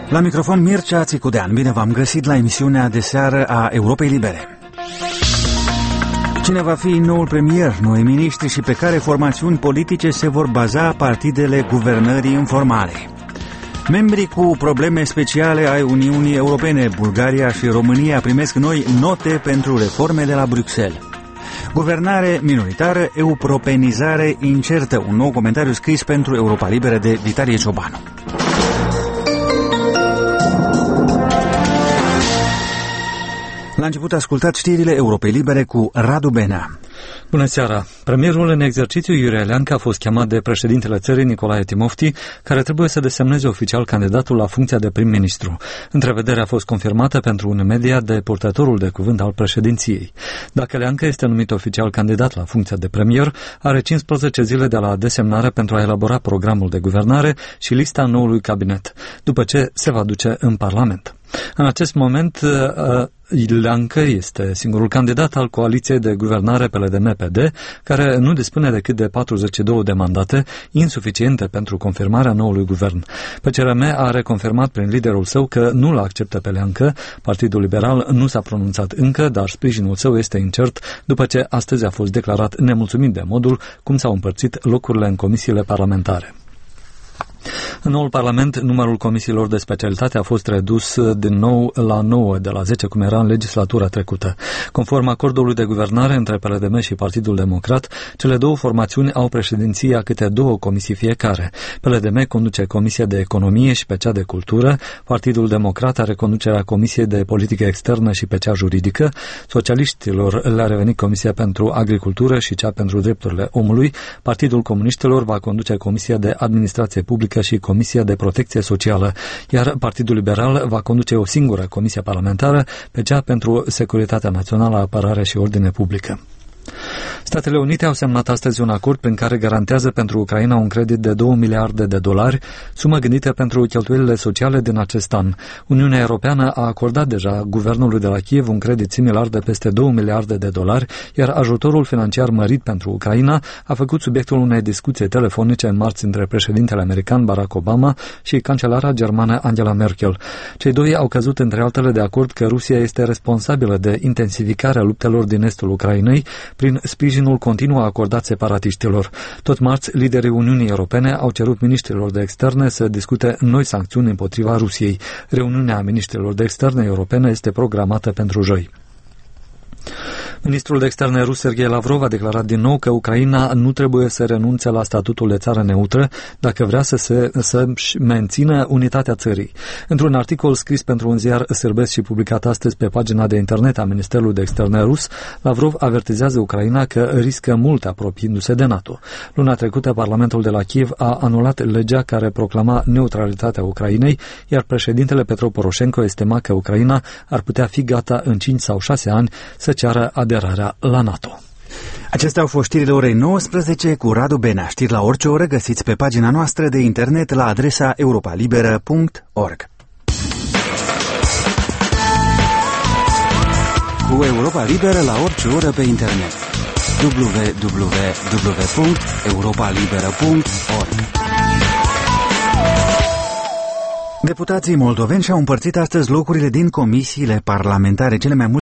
La microfon Mircea Țicudean. Bine v-am găsit la emisiunea de seară a Europei Libere. Cine va fi noul premier, noi miniștri și pe care formațiuni politice se vor baza partidele guvernării informale? Membrii cu probleme speciale ai Uniunii Europene, Bulgaria și România primesc noi note pentru reforme de la Bruxelles. Guvernare minoritară, europenizare incertă. Un nou comentariu scris pentru Europa Liberă de Vitalie Ciobanu. La început ascultați știrile Europei Libere cu Radu Benea. Bună seara! Premierul în exercițiu Iurie Leancă a fost chemat de președintele țării Nicolae Timofti, care trebuie să desemneze oficial candidatul la funcția de prim-ministru. Întrevederea a fost confirmată pentru un media de purtătorul de cuvânt al președinției. Dacă Leancă este numit oficial candidat la funcția de premier, are 15 zile de la desemnare pentru a elabora programul de guvernare și lista noului cabinet, după ce se va duce în Parlament. În acest moment, Leancă este singurul candidat al coaliției de guvernare PLDM-PD, care nu dispune decât de 42 de mandate, insuficiente pentru confirmarea noului guvern. PCRM a reconfirmat prin liderul său că nu-l acceptă pe Leancă. Partidul Liberal nu s-a pronunțat încă, dar sprijinul său este incert, după ce astăzi a fost declarat nemulțumit de modul cum s-au împărțit locurile în comisiile parlamentare. În noul Parlament, numărul comisiilor de specialitate a fost redus din nou la 9 de la 10, cum era în legislatura trecută. Conform acordului de guvernare între PLDM și Partidul Democrat, cele două formațiuni au președinția câte 2 comisii fiecare. PLDM conduce Comisia de Economie și pe cea de Cultură, Partidul Democrat are conducerea Comisiei de Politică Externă și pe cea juridică, socialiștilor le-a revenit Comisia pentru Agricultură și cea pentru Drepturile Omului, Partidul Comuniștilor va conduce Comisia de Administrație Publică și Comisia de Protecție Socială, iar Partidul Liberal va conduce o singură comisie parlamentară, pe cea pentru Securitatea Națională, Apărare și Ordine Publică. Statele Unite au semnat astăzi un acord prin care garantează pentru Ucraina un credit de $2 miliarde, sumă gândită pentru cheltuielile sociale din acest an. Uniunea Europeană a acordat deja guvernului de la Kiev un credit similar de peste $2 miliarde, iar ajutorul financiar mărit pentru Ucraina a făcut subiectul unei discuții telefonice în marți între președintele american Barack Obama și cancelara germană Angela Merkel. Cei doi au căzut între altele de acord că Rusia este responsabilă de intensificarea luptelor din estul Ucrainei prin sprijinul continuu acordat separatiștilor. Tot marți, liderii Uniunii Europene au cerut miniștrilor de externe să discute noi sancțiuni împotriva Rusiei. Reuniunea miniștrilor de externe europene este programată pentru joi. Ministrul de externe rus Sergei Lavrov a declarat din nou că Ucraina nu trebuie să renunțe la statutul de țară neutră dacă vrea să-și mențină unitatea țării. Într-un articol scris pentru un ziar sârbesc și publicat astăzi pe pagina de internet a Ministerului de Externe rus, Lavrov avertizează Ucraina că riscă mult apropiindu-se de NATO. Luna trecută, Parlamentul de la Kiev a anulat legea care proclama neutralitatea Ucrainei, iar președintele Petro Poroșenko estima că Ucraina ar putea fi gata în 5 sau 6 ani să ceară aderarea la NATO. Acestea au fost știrile orei 19 cu Radu Benea. Știri la orice oră găsiți pe pagina noastră de internet la adresa europalibera.org. Cu Europa Liberă la orice oră pe internet. www.europalibera.org. Deputații moldoveni și-au împărțit astăzi locurile din comisiile parlamentare. Cele mai multe